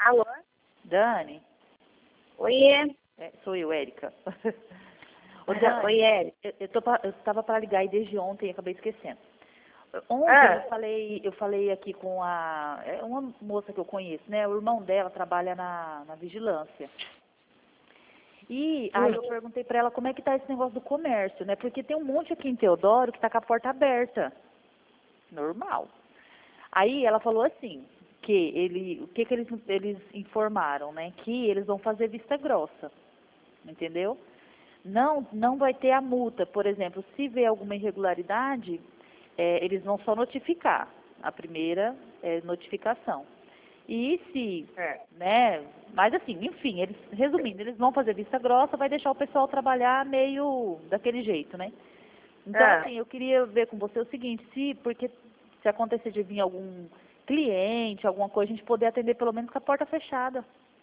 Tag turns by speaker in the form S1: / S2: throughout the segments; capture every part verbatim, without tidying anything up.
S1: Alô?
S2: Dani?
S1: Oiê.
S2: É, sou eu, Érica. Ô, Dani,
S1: Oi, Érica.
S2: eu, eu, tô, pra- eu tava para ligar aí desde ontem e acabei esquecendo. Ontem
S1: Ah.
S2: eu falei, eu falei aqui com a é uma moça que eu conheço, né? O irmão dela trabalha na, na vigilância. E aí eu
S1: Hum.
S2: perguntei para ela como é que tá esse negócio do comércio, né? Porque tem um monte aqui em Teodoro que tá com a porta aberta. Normal. Aí ela falou assim, que ele, o que que eles, eles informaram, né? Que eles vão fazer vista grossa, entendeu? Não, não vai ter a multa, por exemplo, se vê alguma irregularidade, é, eles vão só notificar, a primeira é, notificação. E se,
S1: É.
S2: né, mas assim, enfim, eles, resumindo, eles vão fazer vista grossa, vai deixar o pessoal trabalhar meio daquele jeito, né? Então,
S1: Ah.
S2: assim, eu queria ver com você o seguinte, se, porque se acontecer de vir algum cliente, alguma coisa, a gente poder atender pelo menos com a porta fechada.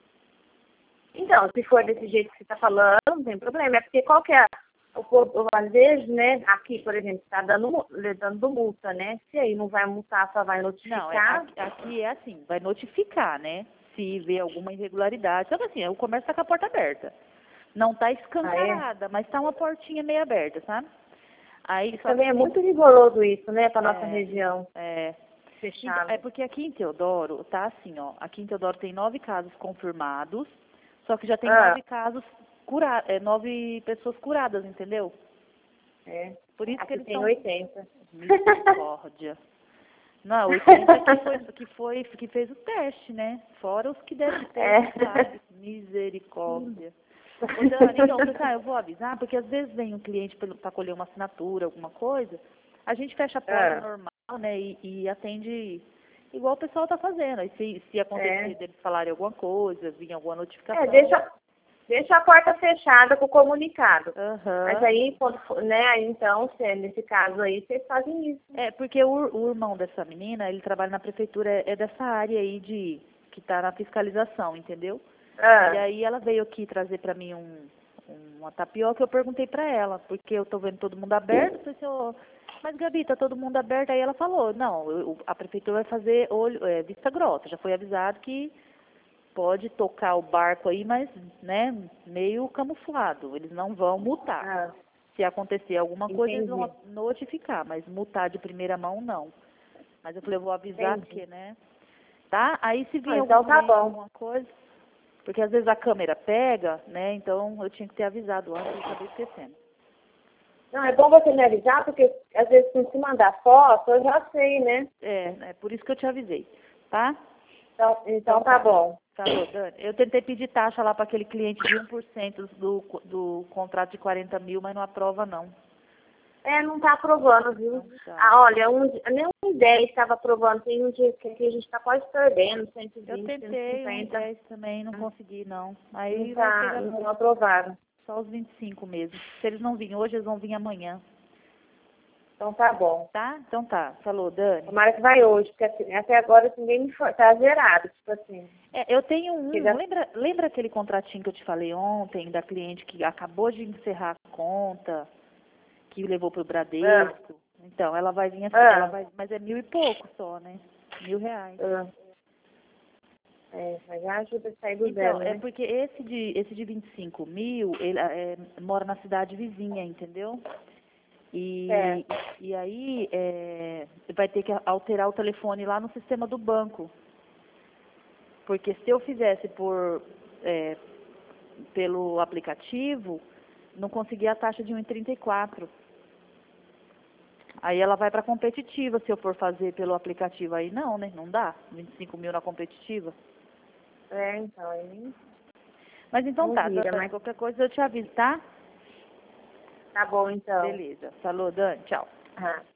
S1: Então, se for desse jeito que você está falando, não tem problema. É porque qual que é o povo, às vezes, né, aqui, por exemplo, está dando, mu- dando multa, né? Se aí não vai multar, só vai
S2: Não, é,
S1: notificar.
S2: aqui, aqui é assim, vai notificar, né? Se vê alguma irregularidade. Só que assim, o comércio está com a porta aberta. Não está
S1: Ah, é?
S2: escancarada, mas está uma portinha meio aberta, sabe? Aí só
S1: Também
S2: que
S1: é
S2: tem-
S1: muito rigoroso isso, né, para nossa
S2: é,
S1: região
S2: é, então,
S1: fechada.
S2: é porque aqui em Teodoro tá assim, ó. Aqui em Teodoro tem nove casos confirmados, só que já tem
S1: Ah,
S2: nove casos curados, é, nove pessoas curadas, entendeu?
S1: é.
S2: Por isso que
S1: Aqui
S2: eles
S1: tem
S2: estão.
S1: oitenta.
S2: Misericórdia. Não, oitenta que foi, que foi, que fez o teste, né? Fora os que devem ter
S1: É.
S2: resultado. Misericórdia. Ô, Dani, então, você sabe, eu vou avisar, porque às vezes vem um cliente para colher uma assinatura, alguma coisa, a gente fecha a porta
S1: Ah,
S2: normal, né, e, e atende igual o pessoal tá fazendo. Aí se, se acontecer
S1: é.
S2: deles falarem alguma coisa, vir alguma
S1: É,
S2: notificação.
S1: deixa, deixa a porta fechada com o comunicado. Mas
S2: Aham.
S1: aí, quando for, né, aí então, se, nesse caso aí, vocês fazem isso.
S2: É, porque o, o irmão dessa menina, ele trabalha na prefeitura, é, é dessa área aí de, que tá na fiscalização, entendeu? E
S1: Ah,
S2: aí ela veio aqui trazer pra mim um, uma tapioca, eu perguntei pra ela, porque eu tô vendo todo mundo aberto, eu falei assim, ô, mas Gabi, tá todo mundo aberto? Aí ela falou, não, eu- a prefeitura vai fazer olho, é, vista grossa, já foi avisado que pode tocar o barco aí, mas, né, meio camuflado, eles não vão multar.
S1: ah,
S2: Se acontecer alguma coisa, eles
S1: entendi.
S2: vão notificar, mas multar de primeira mão, não. Mas eu falei, eu vou avisar,
S1: Entendi.
S2: porque, né, tá? Aí se
S1: Ah,
S2: vir algum
S1: então tá
S2: cliente,
S1: bom.
S2: alguma coisa, porque às vezes a câmera pega, né, então eu tinha que ter avisado antes, eu acabei esquecendo.
S1: Não, é bom você me avisar, porque às vezes se você mandar foto, eu já sei, né?
S2: É, é por isso que eu te avisei, tá?
S1: Então, então tá bom.
S2: Falou, Dani. Eu tentei pedir taxa lá para aquele cliente de um por cento do, do contrato de quarenta mil, mas não aprova, não.
S1: É, não tá aprovando, viu?
S2: Não tá.
S1: Ah, olha, um, nem um dez estava aprovando. Tem um dia que aqui a gente tá quase perdendo, cento e
S2: Eu
S1: vinte,
S2: tentei um
S1: cento e cinquenta.
S2: dez também, não consegui, não.
S1: Não
S2: Aí vai
S1: tá,
S2: pegar
S1: não aprovaram.
S2: só os vinte e cinco mesmo. Se eles não virem hoje, eles vão vir amanhã.
S1: Então tá bom.
S2: Tá? Então tá. Falou, Dani.
S1: Tomara que vai hoje, porque assim, até agora assim, ninguém me foi, tá zerado, tipo assim.
S2: É, eu tenho um.
S1: Chega-
S2: Lembra, lembra aquele contratinho que eu te falei ontem, da cliente que acabou de encerrar a conta, que levou pro Bradesco? Então, ela vai vir assim,
S1: Ah.
S2: ela vai, mas é mil e pouco só, né? Mil reais.
S1: Ah, é, mas já ajuda a sair do
S2: Então,
S1: zero,
S2: é
S1: né?
S2: porque esse de, esse de vinte e cinco mil, ele é, mora na cidade vizinha, entendeu? E,
S1: É.
S2: e aí é, vai ter que alterar o telefone lá no sistema do banco. Porque se eu fizesse por, é, pelo aplicativo, não conseguia a taxa de um vírgula trinta e quatro. Aí ela vai para competitiva se eu for fazer pelo aplicativo. Aí não, né? Não dá. vinte e cinco mil na competitiva.
S1: É, então, aí
S2: Mas então
S1: não
S2: tá,
S1: vira,
S2: Dani,
S1: mas
S2: qualquer coisa eu te aviso, tá?
S1: tá bom então.
S2: Beleza. Falou, Dani. Tchau.
S1: Ah.